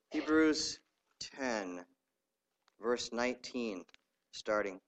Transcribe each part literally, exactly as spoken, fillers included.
Hebrews ten, verse nineteen, starting.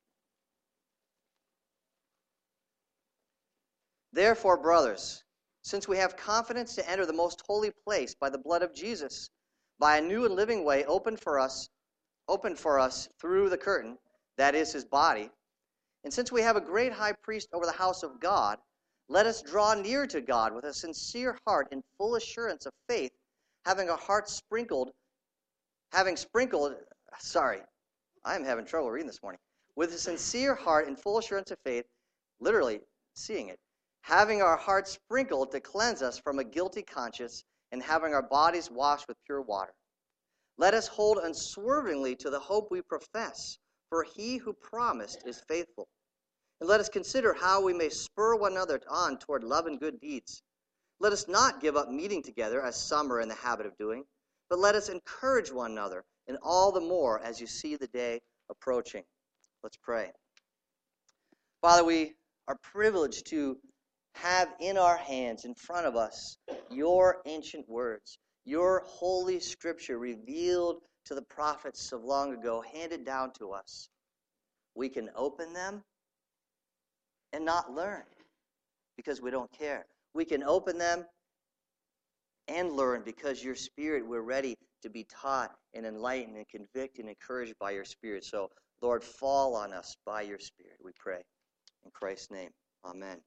Therefore, brothers, since we have confidence to enter the most holy place by the blood of Jesus, by a new and living way opened for us, opened for us through the curtain, that is his body, and since we have a great high priest over the house of God, let us draw near to God with a sincere heart in full assurance of faith, having our hearts sprinkled, having sprinkled, sorry, I'm having trouble reading this morning, with a sincere heart in full assurance of faith, literally seeing it, having our hearts sprinkled to cleanse us from a guilty conscience, and having our bodies washed with pure water. Let us hold unswervingly to the hope we profess, for he who promised is faithful. And let us consider how we may spur one another on toward love and good deeds. Let us not give up meeting together, as some are in the habit of doing, but let us encourage one another, and all the more as you see the day approaching. Let's pray. Father, we are privileged to have in our hands, in front of us, your ancient words, your holy scripture revealed to the prophets of long ago, handed down to us. We can open them and not learn because we don't care. We can open them and learn because your Spirit, we're ready to be taught and enlightened and convicted and encouraged by your Spirit. So, Lord, fall on us by your Spirit, we pray. In Christ's name, amen.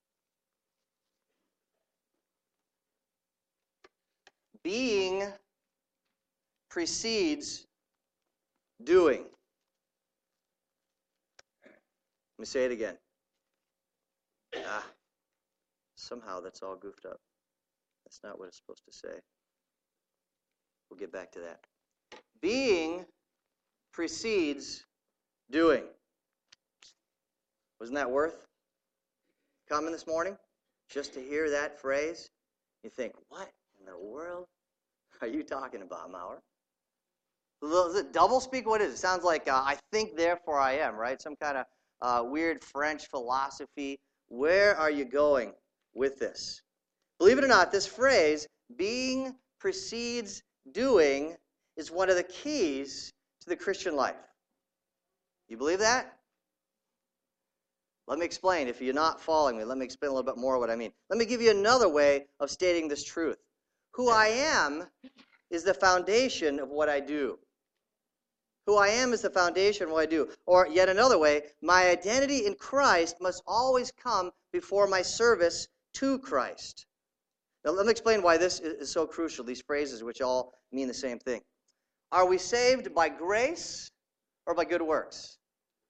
Being precedes doing. Let me say it again. Ah, somehow that's all goofed up. That's not what it's supposed to say. We'll get back to that. Being precedes doing. Wasn't that worth coming this morning? Just to hear that phrase? You think, what in the world are you talking about, Maurer? Is it double speak? What is it? It sounds like uh, I think, therefore I am, right? Some kind of uh, weird French philosophy. Where are you going with this? Believe it or not, this phrase, being precedes doing, is one of the keys to the Christian life. You believe that? Let me explain. If you're not following me, let me explain a little bit more what I mean. Let me give you another way of stating this truth. Who I am is the foundation of what I do. Who I am is the foundation of what I do. Or yet another way, my identity in Christ must always come before my service to Christ. Now let me explain why this is so crucial, these phrases which all mean the same thing. Are we saved by grace or by good works?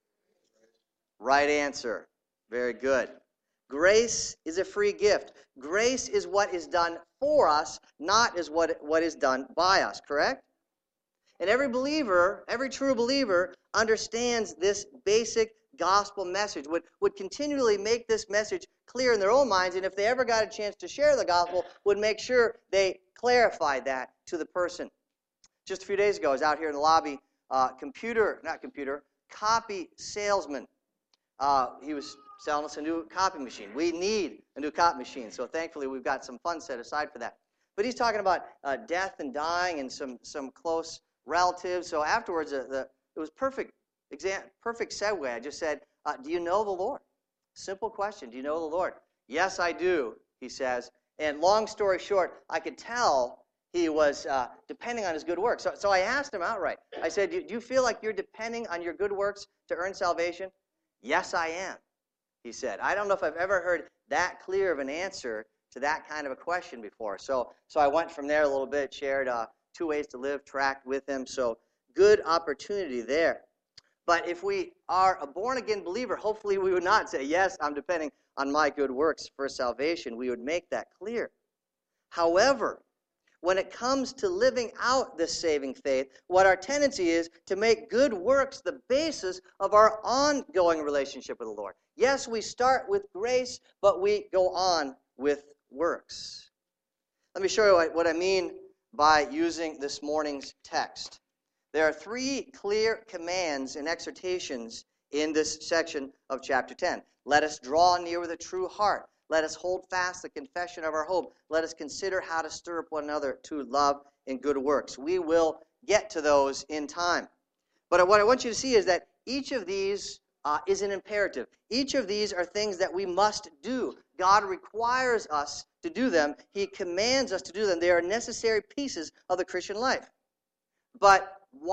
Right answer. Very good. Grace is a free gift. Grace is what is done for us, not as what, what is done by us, correct? And every believer, every true believer, understands this basic gospel message, would, would continually make this message clear in their own minds, and if they ever got a chance to share the gospel, would make sure they clarified that to the person. Just a few days ago, I was out here in the lobby, uh, computer, not computer, copy salesman. Uh, he was selling us a new copy machine. We need a new copy machine, so thankfully we've got some funds set aside for that. But he's talking about uh, death and dying and some some close relatives. So afterwards, uh, the, it was perfect exam, perfect segue. I just said, uh, do you know the Lord? Simple question. Do you know the Lord? Yes, I do, he says. And long story short, I could tell he was uh, depending on his good works. So, so I asked him outright. I said, do, do you feel like you're depending on your good works to earn salvation? Yes, I am, he said. I don't know if I've ever heard that clear of an answer to that kind of a question before. So, so I went from there a little bit, shared uh, two ways to live, tracked with him. So good opportunity there. But if we are a born-again believer, hopefully we would not say, yes, I'm depending on my good works for salvation. We would make that clear. However, when it comes to living out this saving faith, what our tendency is to make good works the basis of our ongoing relationship with the Lord. Yes, we start with grace, but we go on with works. Let me show you what I mean by using this morning's text. There are three clear commands and exhortations in this section of chapter ten. Let us draw near with a true heart. Let us hold fast the confession of our hope. Let us consider how to stir up one another to love in good works. We will get to those in time. But what I want you to see is that each of these uh, is an imperative. Each of these are things that we must do. God requires us to do them. He commands us to do them. They are necessary pieces of the Christian life. But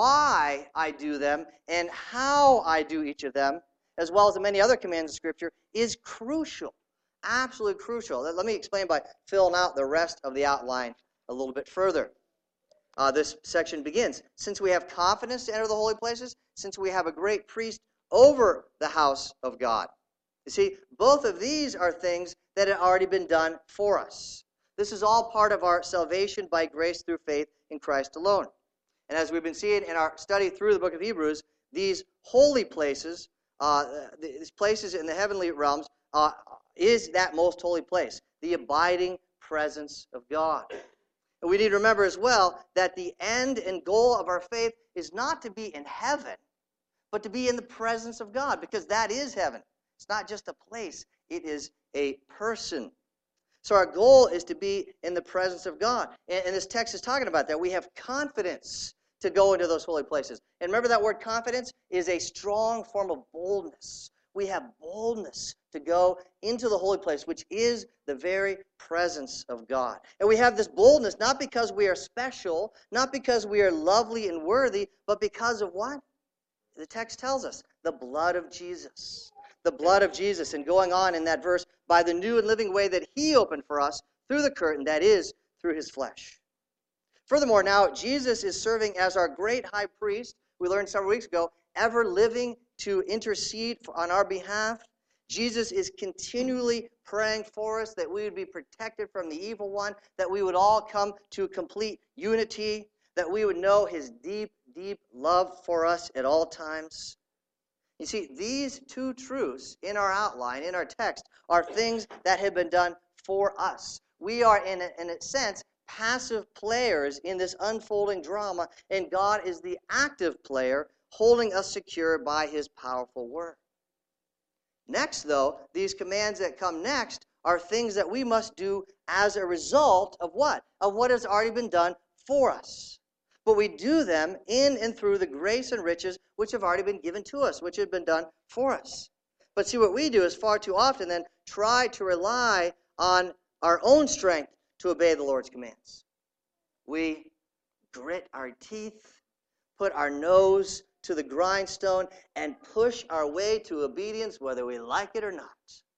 why I do them and how I do each of them, as well as the many other commands of Scripture, is crucial. Absolutely crucial. Let me explain by filling out the rest of the outline a little bit further. Uh, this section begins. Since we have confidence to enter the holy places, since we have a great priest over the house of God. You see, both of these are things that had already been done for us. This is all part of our salvation by grace through faith in Christ alone. And as we've been seeing in our study through the book of Hebrews, these holy places, uh, these places in the heavenly realms, uh, is that most holy place, the abiding presence of God. And we need to remember as well that the end and goal of our faith is not to be in heaven, but to be in the presence of God, because that is heaven. It's not just a place, it is a person. So our goal is to be in the presence of God. And, and this text is talking about that. We have confidence to go into those holy places. And remember, that word confidence is a strong form of boldness. We have boldness to go into the holy place, which is the very presence of God. And we have this boldness not because we are special, not because we are lovely and worthy, but because of what? The text tells us, the blood of Jesus. The blood of Jesus. And going on in that verse, by the new and living way that he opened for us through the curtain, that is, through his flesh. Furthermore, now, Jesus is serving as our great high priest, we learned several weeks ago, ever living to intercede on our behalf. Jesus is continually praying for us that we would be protected from the evil one, that we would all come to complete unity, that we would know his deep, deep love for us at all times. You see, these two truths in our outline, in our text, are things that have been done for us. We are, in a, in a sense, passive players in this unfolding drama, and God is the active player holding us secure by his powerful word. Next, though, these commands that come next are things that we must do as a result of what? Of what has already been done for us. But we do them in and through the grace and riches which have already been given to us, which have been done for us. But see, what we do is far too often then try to rely on our own strength to obey the Lord's commands. We grit our teeth, put our nose to the grindstone, and push our way to obedience whether we like it or not.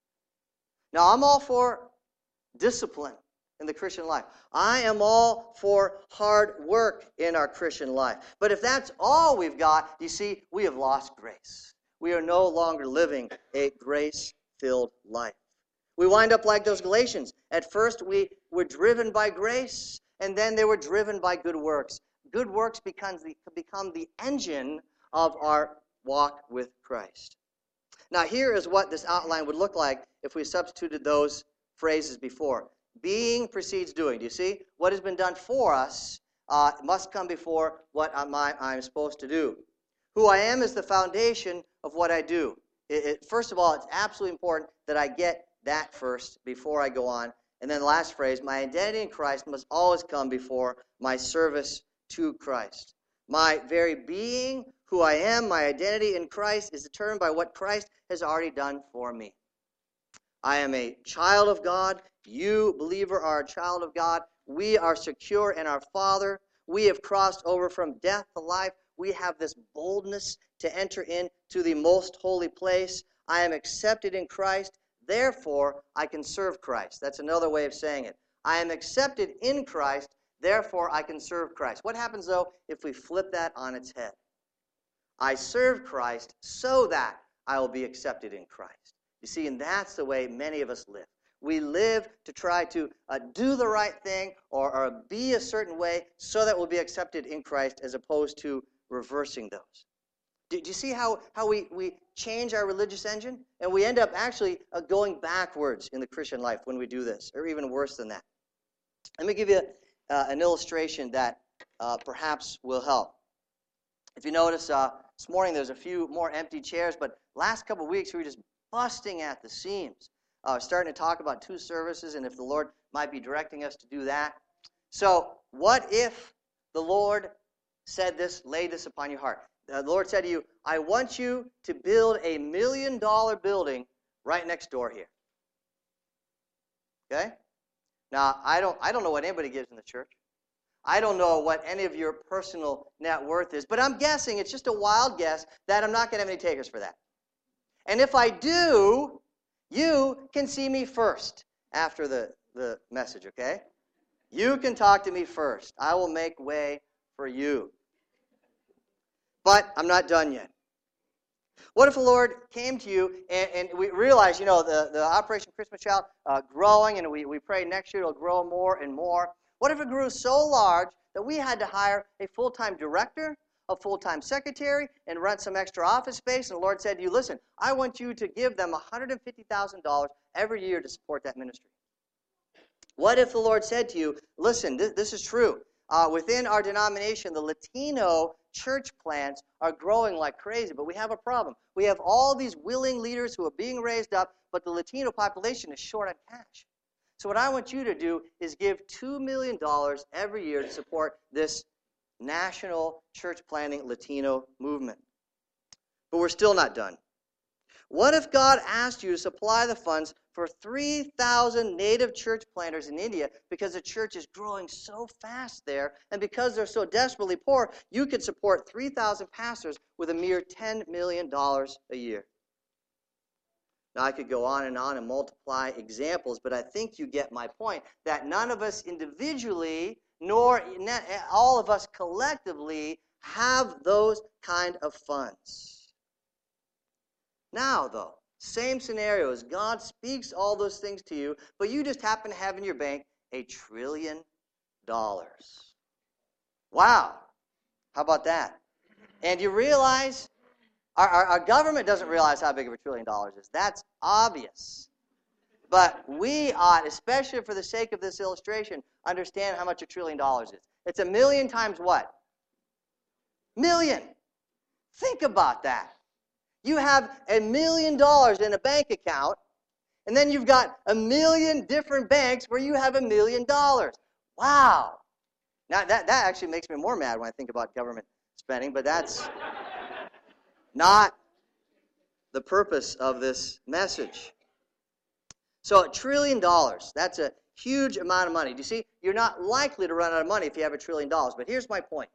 Now, I'm all for discipline in the Christian life. I am all for hard work in our Christian life. But if that's all we've got, you see, we have lost grace. We are no longer living a grace-filled life. We wind up like those Galatians. At first, we were driven by grace, and then they were driven by good works. Good works becomes the, become the engine of our walk with Christ. Now, here is what this outline would look like if we substituted those phrases before. Being precedes doing. Do you see? What has been done for us uh, must come before what am I, I'm supposed to do. Who I am is the foundation of what I do. It, it, first of all, it's absolutely important that I get that first before I go on. And then the last phrase, my identity in Christ must always come before my service to Christ. My very being, who I am, my identity in Christ is determined by what Christ has already done for me. I am a child of God. You, believer, are a child of God. We are secure in our Father. We have crossed over from death to life. We have this boldness to enter into the most holy place. I am accepted in Christ. Therefore, I can serve Christ. That's another way of saying it. I am accepted in Christ. Therefore, I can serve Christ. What happens, though, if we flip that on its head? I serve Christ so that I will be accepted in Christ. You see, and that's the way many of us live. We live to try to uh, do the right thing or, or be a certain way so that we'll be accepted in Christ, as opposed to reversing those. Do, do you see how, how we, we change our religious engine? And we end up actually uh, going backwards in the Christian life when we do this, or even worse than that. Let me give you uh, an illustration that uh, perhaps will help. If you notice, uh, this morning there's a few more empty chairs, but last couple of weeks we were just busting at the seams. Uh, starting to talk about two services and if the Lord might be directing us to do that. So what if the Lord said this, laid this upon your heart. The Lord said to you, I want you to build a million dollar building right next door here. Okay? Now, I don't, I don't know what anybody gives in the church. I don't know what any of your personal net worth is, but I'm guessing, it's just a wild guess, that I'm not going to have any takers for that. And if I do, you can see me first after the, the message, okay? You can talk to me first. I will make way for you. But I'm not done yet. What if the Lord came to you and, and we realize, you know, the, the Operation Christmas Child uh, growing, and we, we pray next year it'll grow more and more. What if it grew so large that we had to hire a full-time director, a full-time secretary, and rent some extra office space? And the Lord said to you, listen, I want you to give them one hundred fifty thousand dollars every year to support that ministry. What if the Lord said to you, listen, this, this is true. Uh, within our denomination, the Latino church plants are growing like crazy, but we have a problem. We have all these willing leaders who are being raised up, but the Latino population is short on cash. So what I want you to do is give two million dollars every year to support this national church planting Latino movement. But we're still not done. What if God asked you to supply the funds for three thousand native church planters in India because the church is growing so fast there, and because they're so desperately poor, you could support three thousand pastors with a mere ten million dollars a year? Now, I could go on and on and multiply examples, but I think you get my point, that none of us individually, nor all of us collectively, have those kind of funds. Now, though, same scenarios. God speaks all those things to you, but you just happen to have in your bank a trillion dollars. Wow. How about that? And you realize our, our, our government doesn't realize how big of a trillion dollars is. That's obvious. But we ought, especially for the sake of this illustration, understand how much a trillion dollars is. It's a million times what? Million. Think about that. You have a million dollars in a bank account, and then you've got a million different banks where you have a million dollars. Wow. Now, that, that actually makes me more mad when I think about government spending, but that's not the purpose of this message. So a trillion dollars, that's a huge amount of money. Do you see? You're not likely to run out of money if you have a trillion dollars. But here's my point.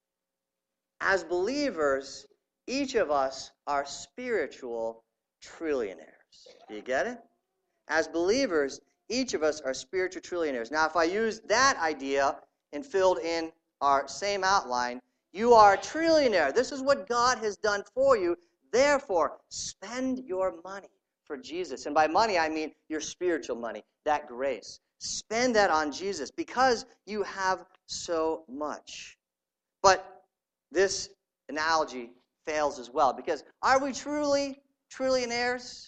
As believers, each of us are spiritual trillionaires. Do you get it? As believers, each of us are spiritual trillionaires. Now, if I use that idea and filled in our same outline, you are a trillionaire. This is what God has done for you. Therefore, spend your money for Jesus. And by money, I mean your spiritual money, that grace. Spend that on Jesus because you have so much. But this analogy fails as well, because are we truly trillionaires?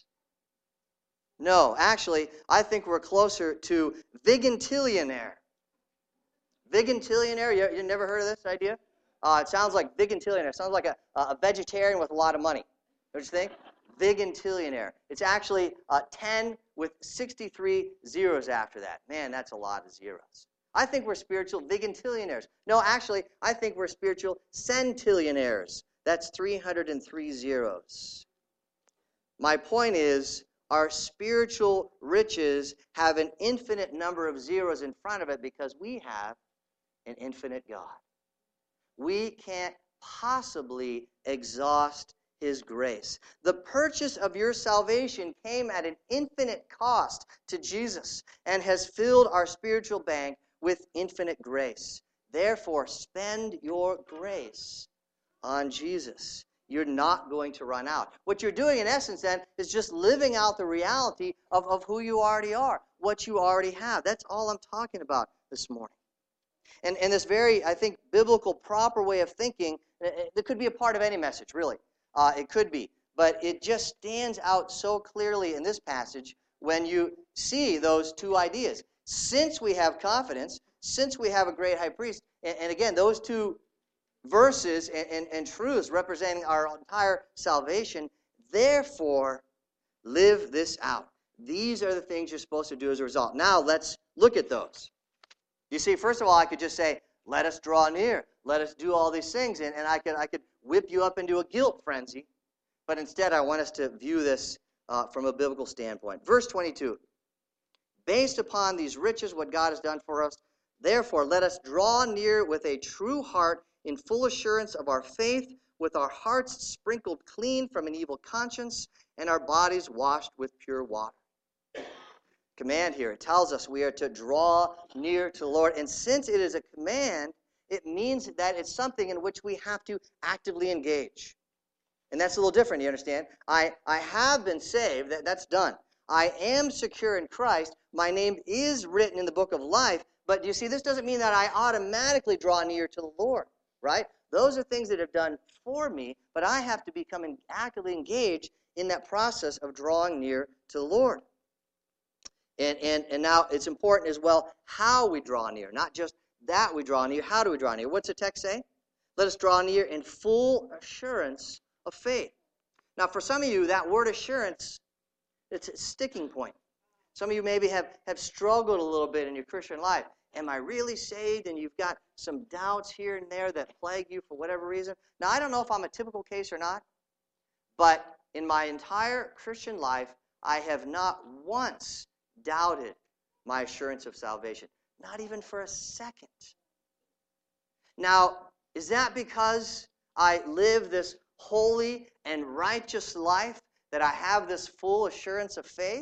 No, actually, I think we're closer to vigantillionaire. Vigantillionaire, you, you never heard of this idea? Uh, it sounds like vigantillionaire. It sounds like a, a vegetarian with a lot of money. Don't you think? Vigantillionaire. It's actually uh, ten with sixty-three zeros after that. Man, that's a lot of zeros. I think we're spiritual vigantillionaires. No, actually, I think we're spiritual centillionaires. That's three hundred three zeros. My point is, our spiritual riches have an infinite number of zeros in front of it because we have an infinite God. We can't possibly exhaust His grace. The purchase of your salvation came at an infinite cost to Jesus and has filled our spiritual bank with infinite grace. Therefore, spend your grace on Jesus. You're not going to run out. What you're doing, in essence, then, is just living out the reality of, of who you already are, what you already have. That's all I'm talking about this morning. And, and this very, I think, biblical, proper way of thinking, it could be a part of any message, really. Uh, it could be. But it just stands out so clearly in this passage when you see those two ideas. Since we have confidence, since we have a great high priest, and, and again, those two verses and, and, and truths representing our entire salvation, therefore, live this out. These are the things you're supposed to do as a result. Now, let's look at those. You see, first of all, I could just say, let us draw near. Let us do all these things. And, and I could I could whip you up into a guilt frenzy. But instead, I want us to view this uh, from a biblical standpoint. Verse twenty-two. Based upon these riches, what God has done for us, therefore, let us draw near with a true heart in full assurance of our faith, with our hearts sprinkled clean from an evil conscience and our bodies washed with pure water. Command here, it tells us we are to draw near to the Lord. And since it is a command, it means that it's something in which we have to actively engage. And that's a little different, you understand? I, I have been saved, that, that's done. I am secure in Christ. My name is written in the book of life. But you see, this doesn't mean that I automatically draw near to the Lord, right? Those are things that have done for me, but I have to become actively engaged in that process of drawing near to the Lord. And, and, and now it's important as well how we draw near, not just that we draw near. How do we draw near? What's the text say? Let us draw near in full assurance of faith. Now, for some of you, that word assurance, it's a sticking point. Some of you maybe have, have struggled a little bit in your Christian life. Am I really saved? And you've got some doubts here and there that plague you for whatever reason. Now, I don't know if I'm a typical case or not, but in my entire Christian life, I have not once doubted my assurance of salvation. Not even for a second. Now, is that because I live this holy and righteous life that I have this full assurance of faith?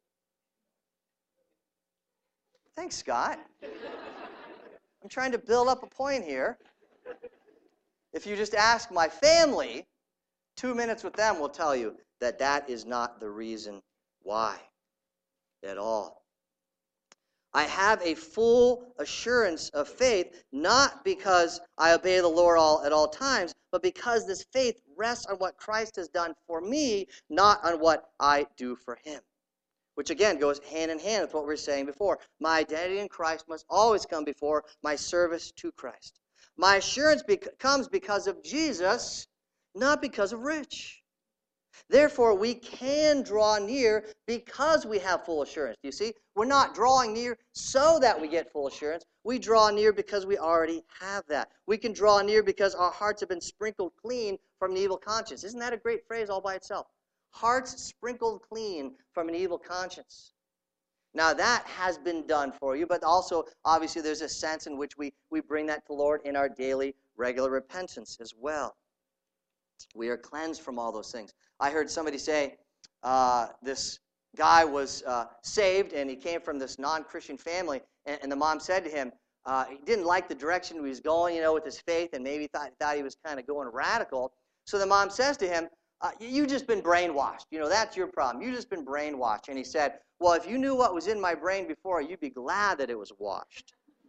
Thanks, Scott. I'm trying to build up a point here. If you just ask my family, two minutes with them will tell you that that is not the reason why at all. I have a full assurance of faith, not because I obey the Lord all at all times, but because this faith rests on what Christ has done for me, not on what I do for him. Which again goes hand in hand with what we were saying before. My identity in Christ must always come before my service to Christ. My assurance bec- comes because of Jesus, not because of Rich. Therefore, we can draw near because we have full assurance. Do you see? We're not drawing near so that we get full assurance. We draw near because we already have that. We can draw near because our hearts have been sprinkled clean from an evil conscience. Isn't that a great phrase all by itself? Hearts sprinkled clean from an evil conscience. Now, that has been done for you, but also, obviously, there's a sense in which we, we bring that to the Lord in our daily, regular repentance as well. We are cleansed from all those things. I heard somebody say uh, this guy was uh, saved, and he came from this non-Christian family, and, and the mom said to him, uh, he didn't like the direction he was going, you know, with his faith, and maybe thought, thought he was kind of going radical. So the mom says to him, uh, you've just been brainwashed. You know, that's your problem. You've just been brainwashed. And he said, well, if you knew what was in my brain before, you'd be glad that it was washed.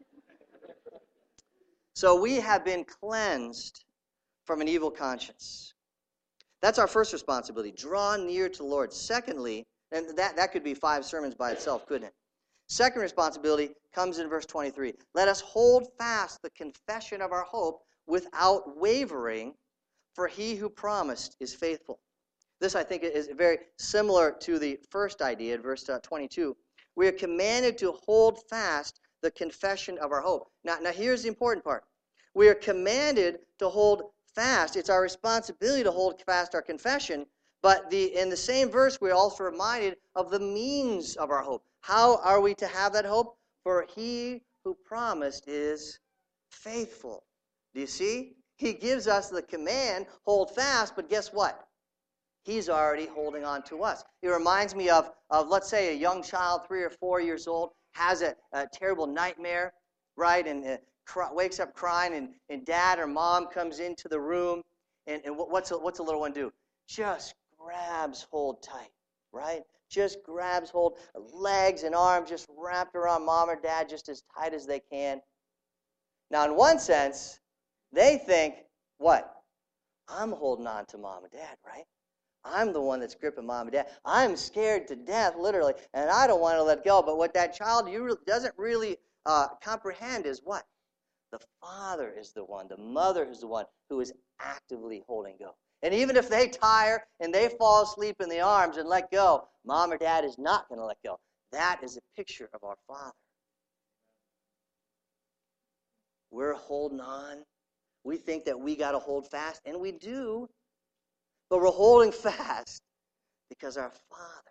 So we have been cleansed from an evil conscience. That's our first responsibility. Draw near to the Lord. Secondly, and that, that could be five sermons by itself, couldn't it? Second responsibility comes in verse twenty-three. Let us hold fast the confession of our hope without wavering, for he who promised is faithful. This, I think, is very similar to the first idea in verse twenty-two. We are commanded to hold fast the confession of our hope. Now, now here's the important part. We are commanded to hold fast. It's our responsibility to hold fast our confession, but the in the same verse we're also reminded of the means of our hope. How are we to have that hope? For he who promised is faithful. Do you see? He gives us the command, hold fast, but guess what? He's already holding on to us. It reminds me of, of let's say, a young child, three or four years old, has a, a terrible nightmare, right, and uh, cry, wakes up crying, and, and dad or mom comes into the room, and, and what's a, what's a little one do? Just grabs hold tight, right? Just grabs hold, legs and arms just wrapped around mom or dad just as tight as they can. Now, in one sense, they think, what? I'm holding on to mom and dad, right? I'm the one that's gripping mom and dad. I'm scared to death, literally, and I don't want to let go. But what that child doesn't really uh, comprehend is what? The father is the one, the mother is the one who is actively holding go. And even if they tire and they fall asleep in the arms and let go, mom or dad is not going to let go. That is a picture of our Father. we're holding on. We think that we got to hold fast, and we do. But we're holding fast because our Father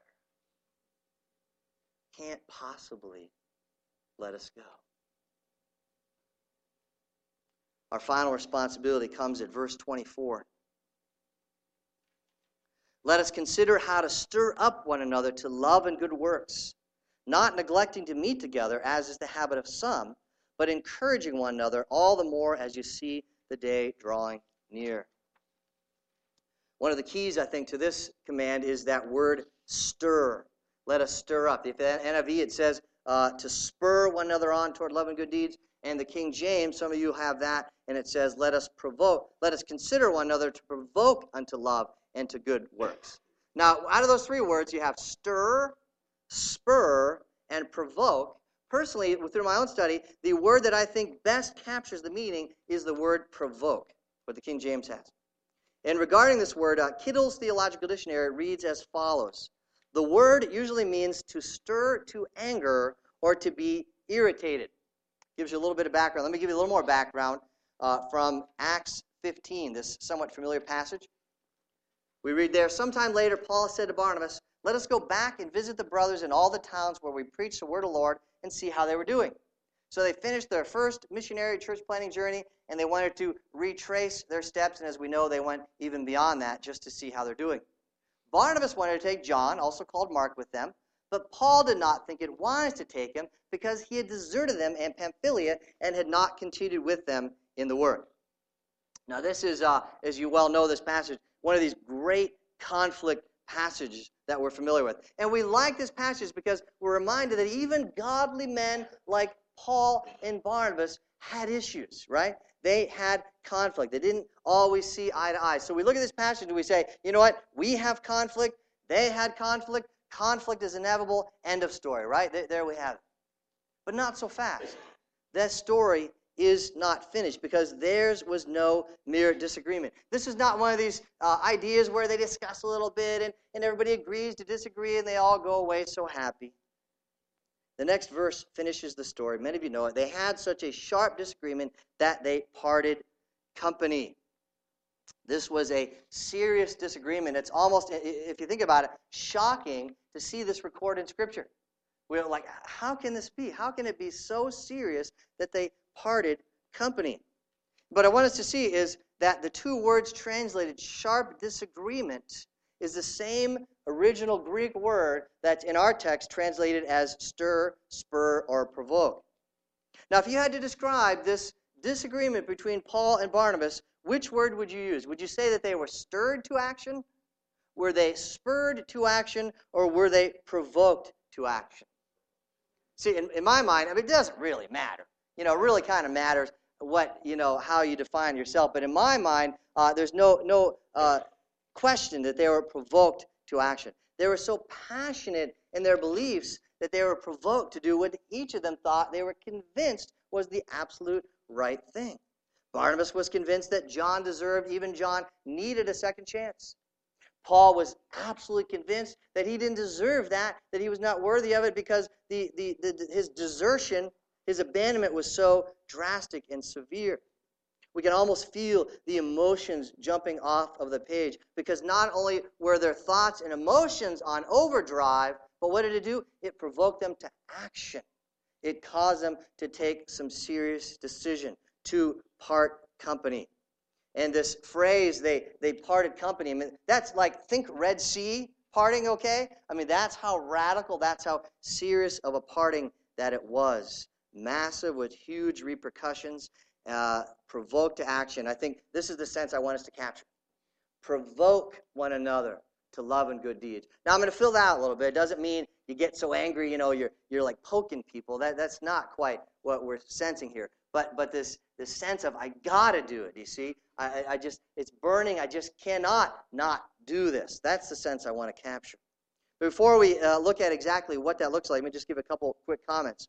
can't possibly let us go. Our final responsibility comes at verse twenty-four. Let us consider how to stir up one another to love and good works, not neglecting to meet together, as is the habit of some, but encouraging one another all the more as you see the day drawing near. One of the keys, I think, to this command is that word stir. Let us stir up. If in N I V it says uh, to spur one another on toward love and good deeds, and the King James, some of you have that, and it says, let us provoke, let us consider one another to provoke unto love and to good works. Now, out of those three words, you have stir, spur, and provoke. Personally, through my own study, the word that I think best captures the meaning is the word provoke, what the King James has. And regarding this word, uh, Kittle's Theological Dictionary reads as follows. The word usually means to stir to anger or to be irritated. Gives you a little bit of background. Let me give you a little more background uh, from Acts fifteen, this somewhat familiar passage. We read there, sometime later, Paul said to Barnabas, let us go back and visit the brothers in all the towns where we preached the word of the Lord and see how they were doing. So they finished their first missionary church planting journey, and they wanted to retrace their steps, and as we know, they went even beyond that just to see how they're doing. Barnabas wanted to take John, also called Mark, with them, but Paul did not think it wise to take him because he had deserted them in Pamphylia and had not continued with them in the word. Now this is, uh, as you well know this passage, one of these great conflict passages that we're familiar with. And we like this passage because we're reminded that even godly men like Paul and Barnabas had issues, right? They had conflict. They didn't always see eye to eye. So we look at this passage and we say, you know what? We have conflict. They had conflict. Conflict is inevitable. End of story, right? There, there we have it. But not so fast. That story is not finished because theirs was no mere disagreement. This is not one of these uh, ideas where they discuss a little bit and, and everybody agrees to disagree and they all go away so happy. The next verse finishes the story. Many of you know it. They had such a sharp disagreement that they parted company. This was a serious disagreement. It's almost, if you think about it, shocking to see this recorded in Scripture. We're like, how can this be? How can it be so serious that they parted company? But I want us to see is that the two words translated sharp disagreement is the same original Greek word that's in our text translated as stir, spur, or provoke. Now, if you had to describe this disagreement between Paul and Barnabas, which word would you use? Would you say that they were stirred to action? Were they spurred to action? Or were they provoked to action? See, in, in my mind, I mean, it doesn't really matter. You know, it really kind of matters what, you know, how you define yourself. But in my mind, uh, there's no, no uh, question that they were provoked to action. They were so passionate in their beliefs that they were provoked to do what each of them thought they were convinced was the absolute right thing. Barnabas was convinced that John deserved, even John needed a second chance. Paul was absolutely convinced that he didn't deserve that, that he was not worthy of it because the, the, the, his desertion, his abandonment was so drastic and severe. We can almost feel the emotions jumping off of the page because not only were their thoughts and emotions on overdrive, but what did it do? It provoked them to action. It caused them to take some serious decision, to part company. And this phrase, they, they parted company, I mean, that's like, think Red Sea parting, okay? I mean, that's how radical, that's how serious of a parting that it was. Massive with huge repercussions, uh, provoked to action. I think this is the sense I want us to capture. Provoke one another to love and good deeds. Now, I'm going to fill that out a little bit. It doesn't mean you get so angry, you know, you're you're like poking people. That That's not quite what we're sensing here. But but this this sense of, I got to do it, you see? I, I just, it's burning. I just cannot not do this. That's the sense I want to capture. Before we uh, look at exactly what that looks like, let me just give a couple quick comments.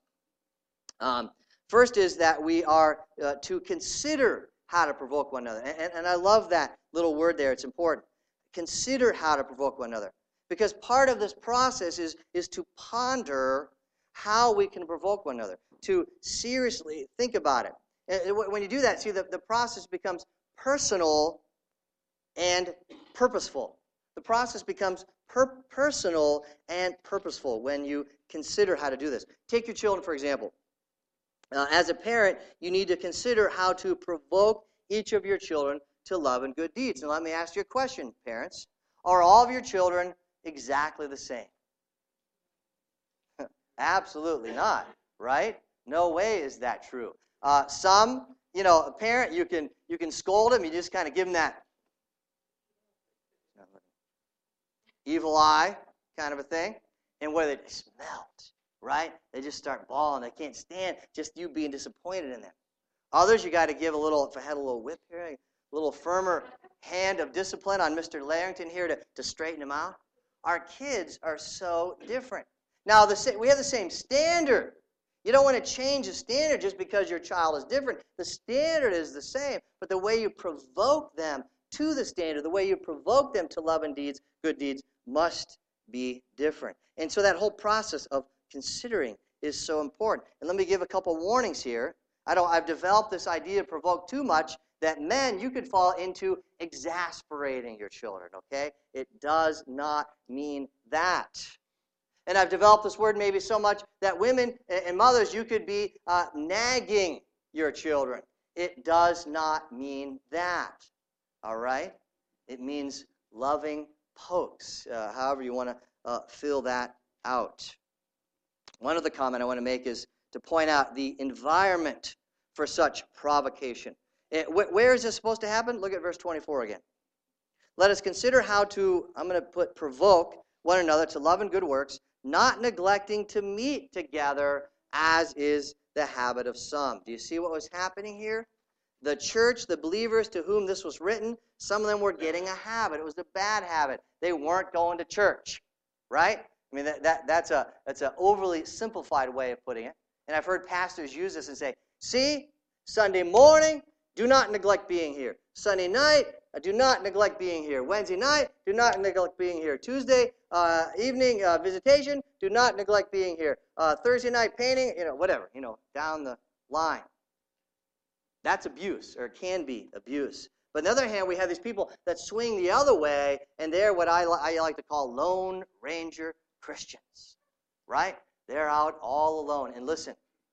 Um, first is that we are uh, to consider how to provoke one another. And, and, and I love that little word there. It's important. Consider how to provoke one another. Because part of this process is, is to ponder how we can provoke one another, to seriously think about it. And when you do that, see, the, the process becomes personal and purposeful. The process becomes per- personal and purposeful when you consider how to do this. Take your children, for example. Uh, as a parent, you need to consider how to provoke each of your children to love and good deeds. And let me ask you a question, parents. Are all of your children exactly the same? Absolutely not, right? No way is that true. Uh, some, you know, a parent, you can you can scold them. You just kind of give them that evil eye kind of a thing. And where they just melt, right? They just start bawling. They can't stand just you being disappointed in them. Others, you got to give a little, if I had a little whip here, a little firmer hand of discipline on Mister Larrington here to, to straighten him out. Our kids are so different. Now, the, we have the same standard. You don't want to change the standard just because your child is different. The standard is the same, but the way you provoke them to the standard, the way you provoke them to love and deeds, good deeds, must be different. And so that whole process of considering is so important. And let me give a couple warnings here. I don't, I've developed this idea to provoke too much that men, you could fall into exasperating your children, okay? It does not mean that. And I've developed this word maybe so much that women and mothers, you could be uh, nagging your children. It does not mean that, all right? It means loving pokes, uh, however you want to uh, fill that out. One other comment I want to make is to point out the environment for such provocation. It, wh- where is this supposed to happen? Look at verse twenty-four again. Let us consider how to, I'm going to put provoke one another to love and good works, not neglecting to meet together as is the habit of some. Do you see what was happening here? The church, the believers to whom this was written, some of them were getting a habit. It was a bad habit. They weren't going to church, right? I mean, that, that that's a that's an overly simplified way of putting it. And I've heard pastors use this and say, see, Sunday morning, do not neglect being here. Sunday night, do not neglect being here. Wednesday night, do not neglect being here. Tuesday uh, evening uh, visitation, do not neglect being here. Uh, Thursday night painting, you know, whatever, you know, down the line. That's abuse, or it can be abuse. But on the other hand, we have these people that swing the other way, and they're what I, li- I like to call Lone Ranger Christians, right? They're out all alone. And listen,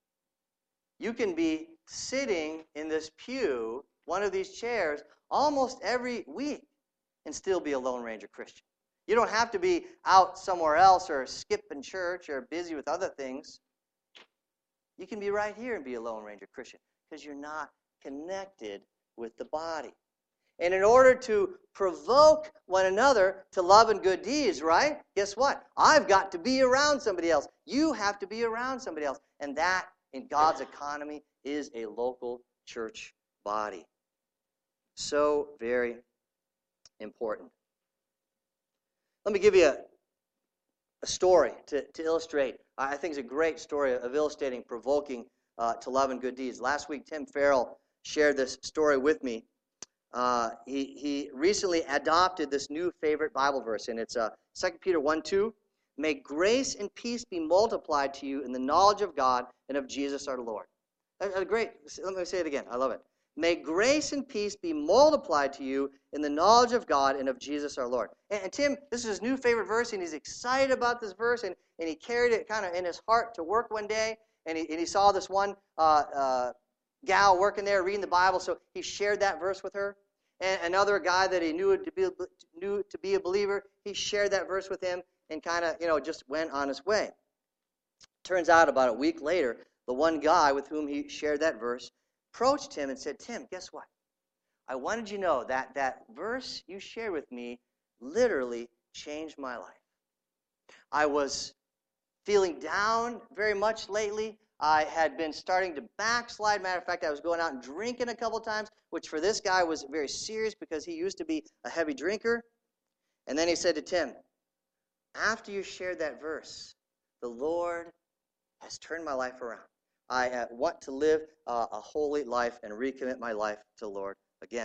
you can be sitting in this pew, one of these chairs, almost every week and still be a Lone Ranger Christian. You don't have to be out somewhere else or skipping church or busy with other things. You can be right here and be a Lone Ranger Christian because you're not connected with the body. And in order to provoke one another to love and good deeds, right? Guess what? I've got to be around somebody else. You have to be around somebody else. And that, in God's economy, is a local church body. So very important. Let me give you a, a story to, to illustrate. I think it's a great story of illustrating provoking uh, to love and good deeds. Last week, Tim Farrell shared this story with me. Uh, he, he recently adopted this new favorite Bible verse, and it's uh, Second Peter one two. May grace and peace be multiplied to you in the knowledge of God and of Jesus our Lord. A, a great, let me say it again. I love it. May grace and peace be multiplied to you in the knowledge of God and of Jesus our Lord. And, and Tim, this is his new favorite verse, and he's excited about this verse, and, and he carried it kind of in his heart to work one day, and he, and he saw this one uh, uh, gal working there reading the Bible, so he shared that verse with her. And another guy that he knew to be knew to be a believer, he shared that verse with him and kind of, you know, just went on his way. Turns out about a week later, the one guy with whom he shared that verse approached him and said, Tim, guess what? I wanted you to know that that verse you shared with me literally changed my life. I was feeling down very much lately. I had been starting to backslide. Matter of fact, I was going out and drinking a couple times, which for this guy was very serious because he used to be a heavy drinker. And then he said to Tim, after you shared that verse, the Lord has turned my life around. I uh, want to live uh, a holy life and recommit my life to the Lord again.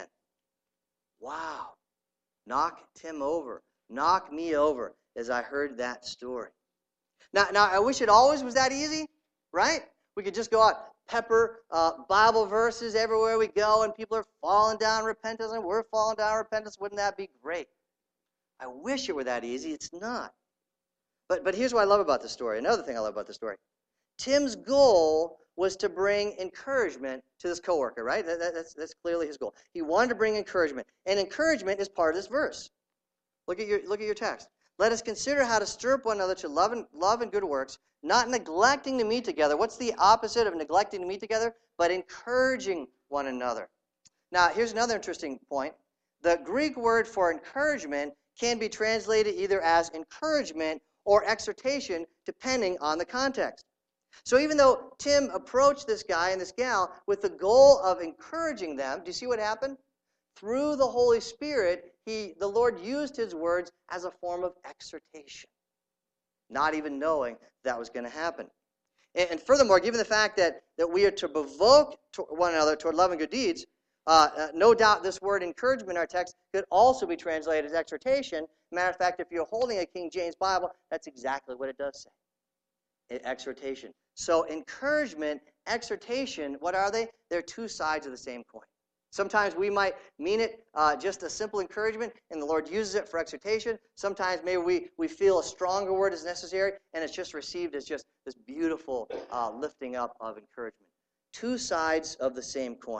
Wow. Knock Tim over. Knock me over as I heard that story. Now, now I wish it always was that easy, right? We could just go out, pepper uh, Bible verses everywhere we go, and people are falling down repentance, and we're falling down repentance. Wouldn't that be great? I wish it were that easy. It's not. But, but here's what I love about the story. Another thing I love about the story. Tim's goal was to bring encouragement to this coworker, right? That, that, that's, that's clearly his goal. He wanted to bring encouragement. And encouragement is part of this verse. Look at your, look at your text. Let us consider how to stir up one another to love and, love and good works, not neglecting to meet together. What's the opposite of neglecting to meet together? But encouraging one another. Now, here's another interesting point. The Greek word for encouragement can be translated either as encouragement or exhortation, depending on the context. So even though Tim approached this guy and this gal with the goal of encouraging them, do you see what happened? Through the Holy Spirit, he, the Lord used his words as a form of exhortation, not even knowing that was going to happen. And, and furthermore, given the fact that, that we are to provoke to one another toward love and good deeds, uh, uh, no doubt this word encouragement in our text could also be translated as exhortation. Matter of fact, if you're holding a King James Bible, that's exactly what it does say. Exhortation. So encouragement, exhortation, what are they? They're two sides of the same coin. Sometimes we might mean it uh, just a simple encouragement, and the Lord uses it for exhortation. Sometimes maybe we, we feel a stronger word is necessary, and it's just received as just this beautiful uh, lifting up of encouragement. Two sides of the same coin.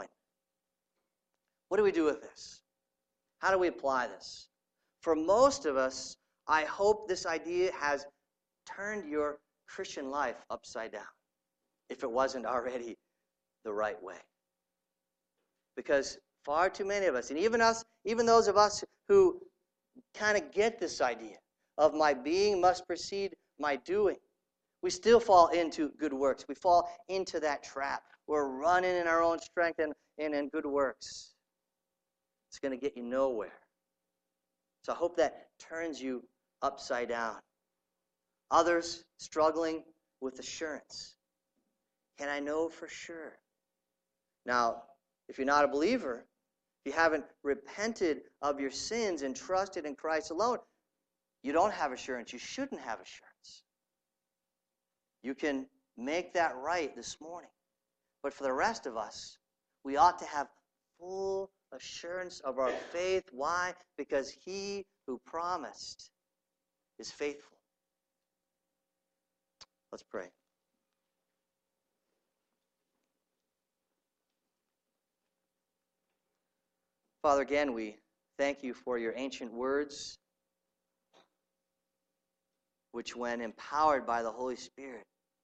What do we do with this? How do we apply this? For most of us, I hope this idea has turned your Christian life upside down, if it wasn't already the right way. Because far too many of us, and even us, even those of us who kind of get this idea of my being must precede my doing, we still fall into good works. We fall into that trap. We're running in our own strength and, and in good works. It's going to get you nowhere. So I hope that turns you upside down. Others struggling with assurance. Can I know for sure? Now, if you're not a believer, if you haven't repented of your sins and trusted in Christ alone, you don't have assurance. You shouldn't have assurance. You can make that right this morning. But for the rest of us, we ought to have full assurance of our faith. Why? Because he who promised is faithful. Let's pray. Father, again, we thank you for your ancient words, which when empowered by the Holy Spirit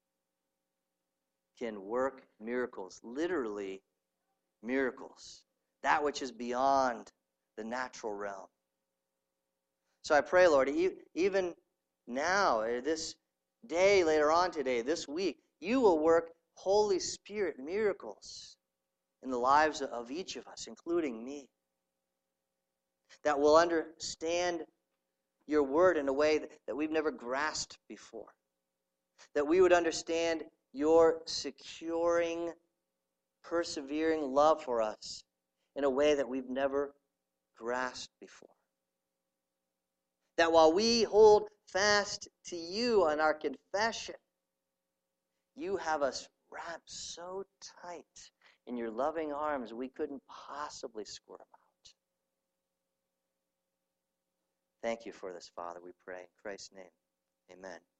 can work miracles, literally miracles, that which is beyond the natural realm. So I pray, Lord, even now, this day, later on today, this week, you will work Holy Spirit miracles in the lives of each of us, including me, that will understand your word in a way that, that we've never grasped before, that we would understand your securing, persevering love for us in a way that we've never grasped before. That while we hold fast to you on our confession, you have us wrapped so tight in your loving arms we couldn't possibly squirm out. Thank you for this, Father, we pray. In Christ's name, amen.